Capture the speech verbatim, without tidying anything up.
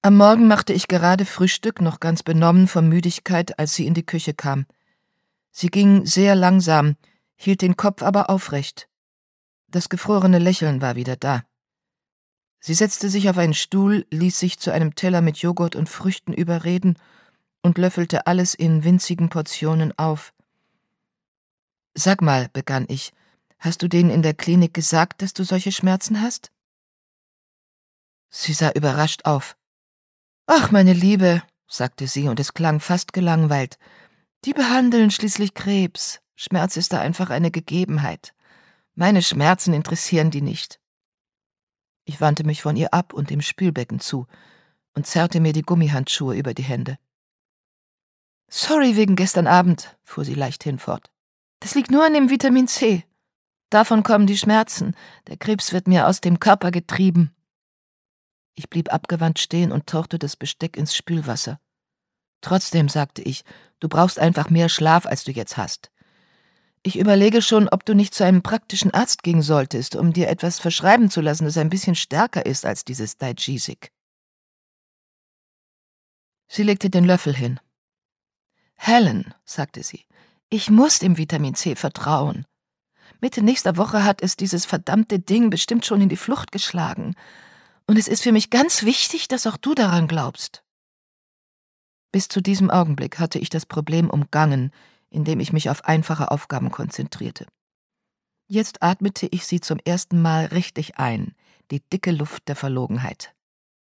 Am Morgen machte ich gerade Frühstück, noch ganz benommen vor Müdigkeit, als sie in die Küche kam. Sie ging sehr langsam, hielt den Kopf aber aufrecht. Das gefrorene Lächeln war wieder da. Sie setzte sich auf einen Stuhl, ließ sich zu einem Teller mit Joghurt und Früchten überreden und löffelte alles in winzigen Portionen auf. »Sag mal«, begann ich, »hast du denen in der Klinik gesagt, dass du solche Schmerzen hast?« Sie sah überrascht auf. »Ach, meine Liebe«, sagte sie, und es klang fast gelangweilt, »die behandeln schließlich Krebs. Schmerz ist da einfach eine Gegebenheit. Meine Schmerzen interessieren die nicht.« Ich wandte mich von ihr ab und dem Spülbecken zu und zerrte mir die Gummihandschuhe über die Hände. »Sorry wegen gestern Abend«, fuhr sie leichthin fort. »Das liegt nur an dem Vitamin C. Davon kommen die Schmerzen. Der Krebs wird mir aus dem Körper getrieben.« Ich blieb abgewandt stehen und tauchte das Besteck ins Spülwasser. »Trotzdem«, sagte ich, »du brauchst einfach mehr Schlaf, als du jetzt hast. Ich überlege schon, ob du nicht zu einem praktischen Arzt gehen solltest, um dir etwas verschreiben zu lassen, das ein bisschen stärker ist als dieses Digesik.« Sie legte den Löffel hin. »Helen«, sagte sie, »ich muss dem Vitamin C vertrauen. Mitte nächster Woche hat es dieses verdammte Ding bestimmt schon in die Flucht geschlagen. Und es ist für mich ganz wichtig, dass auch du daran glaubst.« Bis zu diesem Augenblick hatte ich das Problem umgangen, indem ich mich auf einfache Aufgaben konzentrierte. Jetzt atmete ich sie zum ersten Mal richtig ein, die dicke Luft der Verlogenheit.